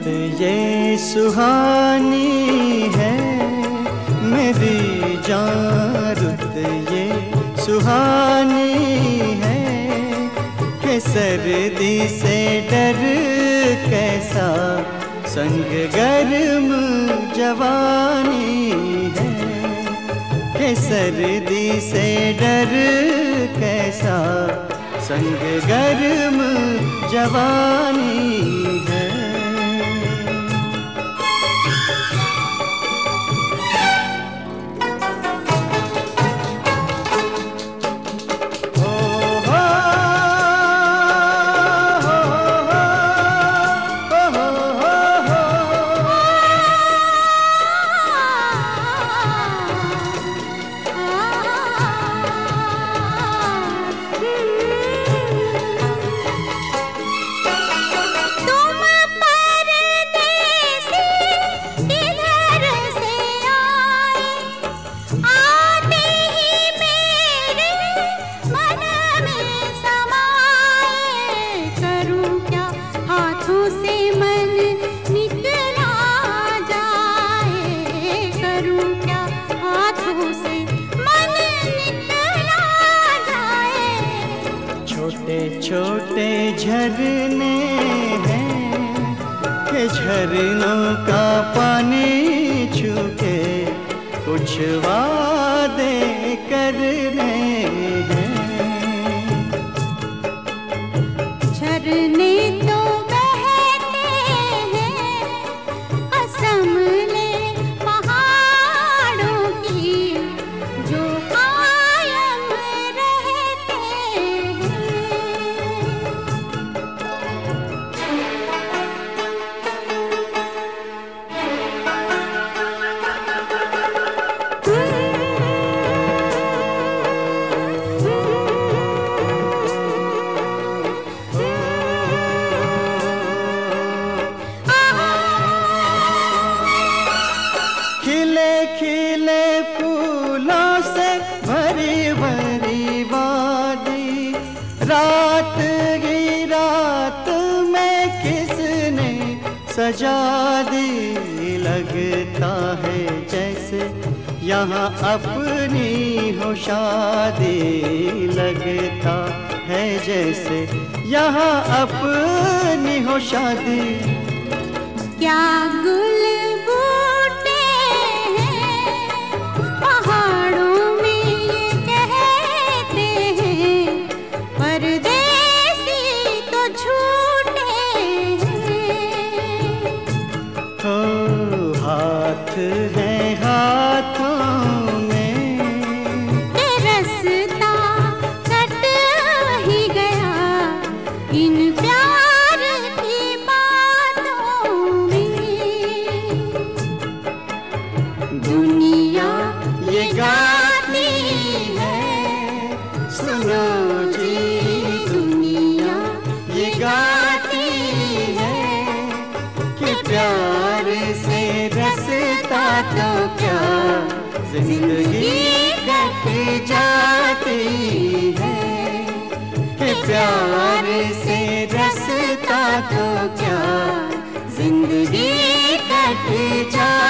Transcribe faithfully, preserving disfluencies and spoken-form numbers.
ये सुहानी है मेरी जान, रुत ये सुहानी है कि सर्दी से डर कैसा संग गर्म जवानी है, कि सर्दी से डर कैसा संग गर्म जवानी है। छोटे छोटे झरने हैं कि झरनों का पानी छूके कुछ वादे करने हैं। झरने तो बहते हैं कसम ले पहाड़ों की, जो कायम रहते हैं। खिले खिले फूलों से भरी भरी वादी, रात की रात में किसने सजा दी। लगता है जैसे यहाँ अपनी हो शादी, लगता है जैसे यहाँ अपनी हो शादी। क्या गुल हाथ है हाथों में ते रास्ता कट ही गया इन प्यार की बातों में। दुनिया ये गाती है, सुनो जी दुनिया ये गाती है कि प्यार से रसता तो क्या जिंदगी कट जाती है, कि प्यार से रसता तो क्या जिंदगी कट जाती है।